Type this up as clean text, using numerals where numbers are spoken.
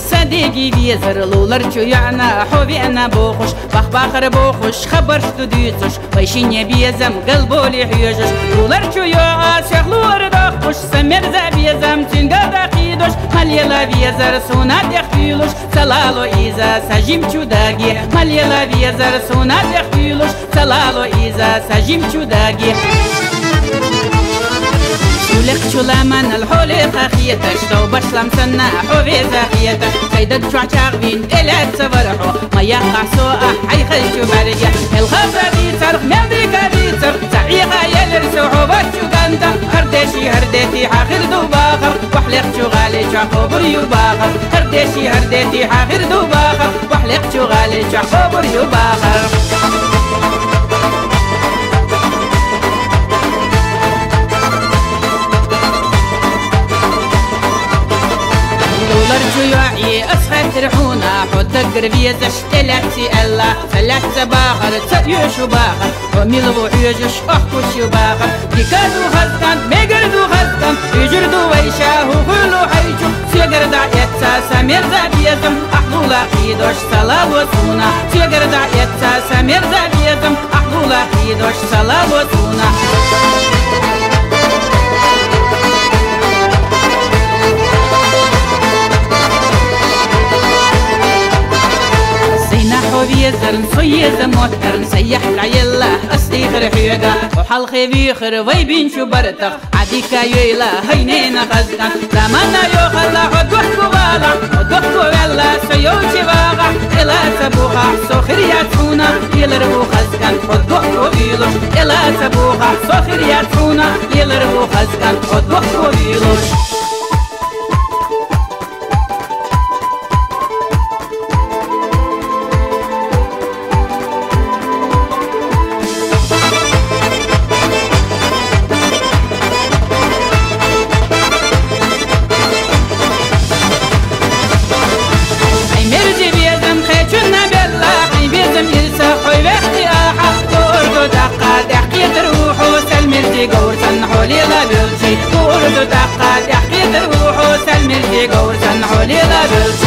صديقي بيزر لولر چويانا حوبينا بوخش بخ باخر بوخش خبرش دوديتش ويشيني بيزم قلبولي حيوجش لولر چويا شخلور دخش سمرزا بيزم تنقا دخيدش مليلا بيزر سونا دخيلش سلالو إيزا سجيم چوداگي مليلا بيزر سونا دخيلش سلالو إيزا سجيم چوداگي شولق شولمان الحولي خخيتش تو بشلم سنة حوبي زخيتش سيدك شوع شاغبين إلات سفرحو ما يقع سوء حي خلشو برجع الخبرة دي صرخ ميديكا دي صرخ سعيقا يلرسو حوبات شو قانتا هردشي هرديتي حاخر دو باخر وحلق شو غالي شاخو بريو باخر هردشي هرديتي حاخر دو باخر وحلق شو غالي شاخو بريو باخر جوعي أسخر ترحونا حوتك قربيزش تلاتي ألا ثلاثة باخر تسيوش باخر وميلو عيوجش أحكوش باخر ديكادو خزكان ميقردو خزكان يجردو ويشاهو خلو حيجو سيقرد عيتسا سمير زابيزم أحضولا قيدوش صلاة وسونا سيقرد عيتسا سمير زابيزم أحضولا قيدوش صلاة وسونا بيزرن صيز موترن سيح العيلة أستيخر حيقا وحال خبيخر ويبين شو برتخ عديكا يلا هينين خزكا لمنا يوخلا حدوحكو بالا حدوحكو يلا سيوشي باغا إلا سبوخا سوخر ياتفونا يلرهو خزكا حدوحكو بيلوش إلا سبوخا سوخر ياتفونا يلرهو خزكا حدوحكو بيلوش قورسن حولي لا بلشي قولوا دقات يحكي تروحوا سلمي قورسن حولي لا بلشي